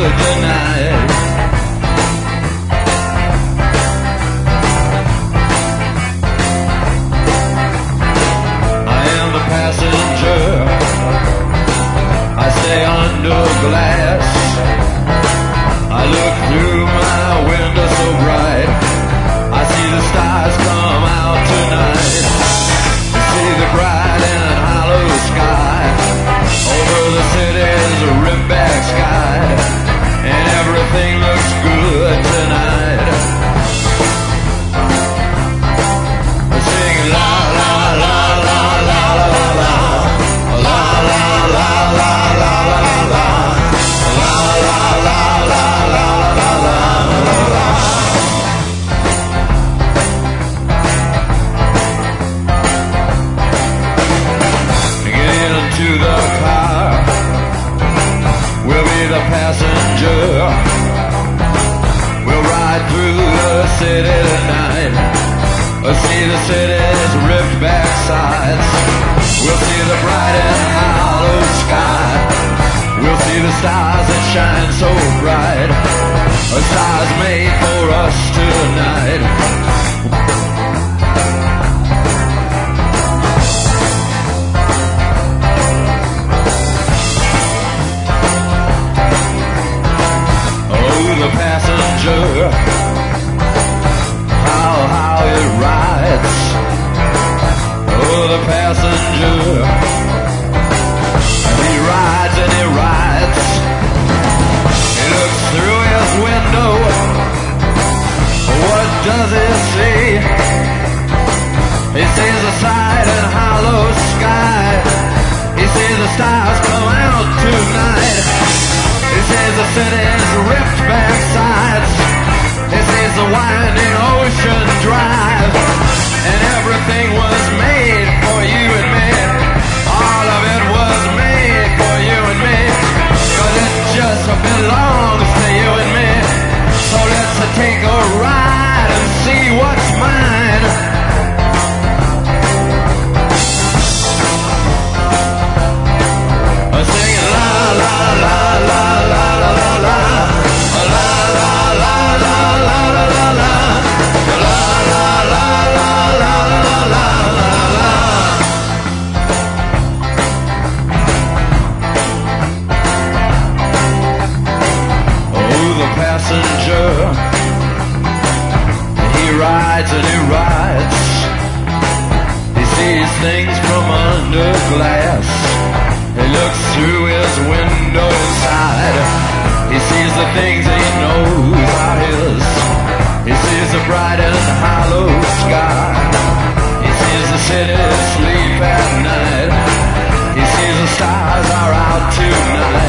good tonight. I am the passenger, I stay under glass. I look through my window so bright, I see the stars come out tonight. See the bright and hollow sky over the city's rimback sky, and everything looks good tonight. I sing la la la la la la la la la la la la la la la. To the car, we'll be the passenger. We'll ride through the city tonight. We'll see the city's ripped back sides. We'll see the bright and hollow sky. We'll see the stars that shine so bright. Stars made for us tonight. The passenger, how it rides. Oh, the passenger, he rides and he rides. He looks through his window. What does he see? He sees the side and hollow sky. He sees the stars come out tonight. He sees the city's ripped back sides. He sees the winding ocean drive. And everything was made for you and me. All of it was made for you and me. 'Cause it just belongs to you and me. So let's take a ride and see what's mine. Singing la la la la la la la la la la la la la la la la la Oh, the passenger, he rides and he rides. He sees things from under glass. He looks through his window inside. He sees the things he knows are his. He sees the bright and hollow sky. He sees the city sleep at night. He sees the stars are out tonight.